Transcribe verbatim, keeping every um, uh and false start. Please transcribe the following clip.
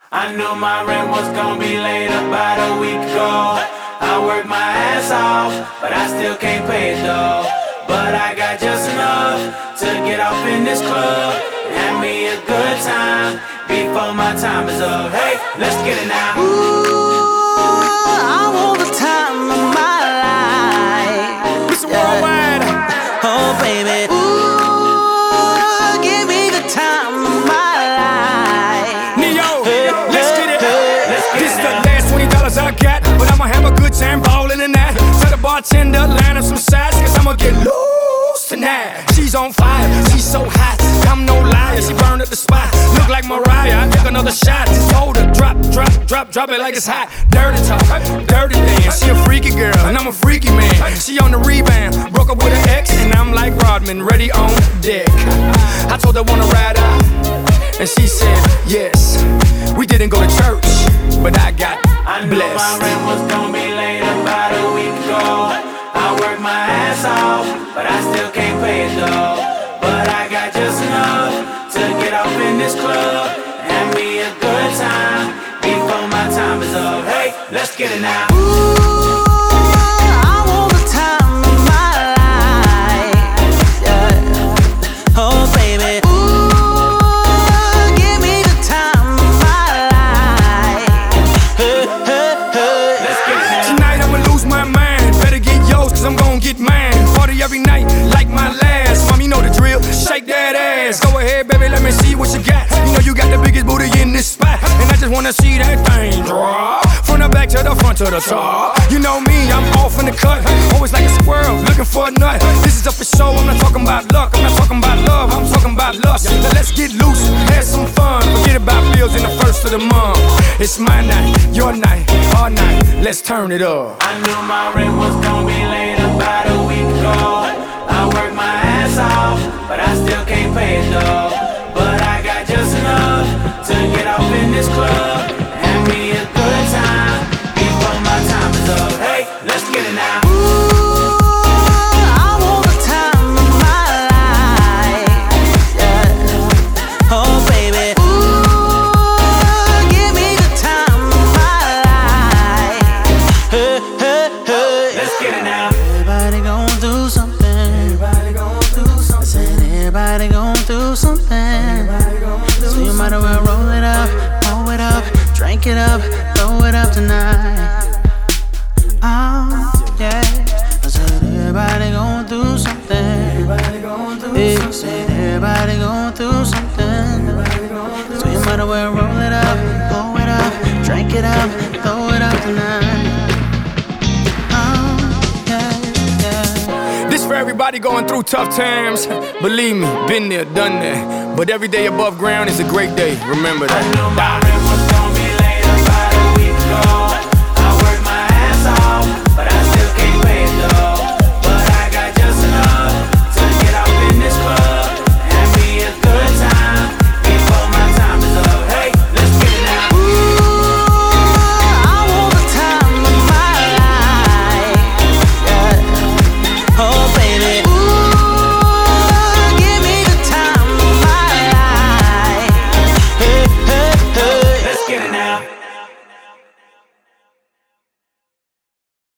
I knew my rent was gonna be late about a week ago. I worked my ass off, but I still can't pay it though. But I got just enough to get off in this club and have me a good time before my time is up. Hey, let's get it now. Ooh, I want the time of my life. Mister Worldwide. Oh baby, ooh, give me the time of my life. Neo, Hey, let's get it. hey, Let's get This it the now. last twenty dollars I got, but I'ma have a good time ballin' in that. Tell the bartender, line up some sides, cause I'ma get loose tonight. She's on fire, she's so hot, I'm no liar. She burned up the spot, look like Mariah. I take another shot, just hold her, drop, drop, drop, drop it like it's hot. Dirty talk, dirty dance. She a freaky girl, and I'm a freaky man. She on the rebound, broke up with her ex, and I'm like Rodman, ready on deck. I told her wanna ride out, and she said yes. We didn't go to church, but I got I knew my blessed. rent was gonna be late about a week ago. I worked my ass off, but I still can't pay it though. But I got just enough to get off in this club and have me a good time before my time is up. Hey, let's get it now. ooh, I want the time of my life. Yeah. Oh baby, ooh, give me the time of my life. Hey, hey, hey. Let's get it now. Tonight I'ma lose my mind. Better get yours, cause I'm gon' get mine. Party every night, like my last. Mom, you know the drill. Shake that ass. Go ahead, baby, let me see what you got. You know you got the biggest booty in this spot, and I just wanna see that thing drop. From the back to the front to the top. You know me, I'm off in the cut. Always like a squirrel, looking for a nut. This is up for show, I'm not talking about luck. I'm not talking about love, I'm talking about lust. Now let's get loose, have some fun. Forget about bills in the first of the month. It's my night, your night, our night. Let's turn it up. I knew my rent was gonna be late about a week ago. I worked my ass off, but I still can't pay it though. But I got just enough to get off in this club and have me a good time before my time is up. Hey, let's get it now. Ooh, I want the time of my life. Yeah. Oh baby, ooh, give me the time of my life. Hey, hey, hey. Let's get it now. Everybody gon' do something. Everybody gon' do something. I said everybody gon' do something. Everybody gon' do so you might as well roll it up, blow it up, drink it up, throw it up tonight. Oh, yeah. I said everybody gon' do something. Everybody gon' do yeah, something. Said everybody gon' do something. Everybody gon' do so you might as well roll it up, blow it up, drink it up, throw it up tonight. Oh, yeah, yeah. This for everybody going through tough times. Believe me, been there, done that. But every day above ground is a great day. Remember I knew my that. rent was gonna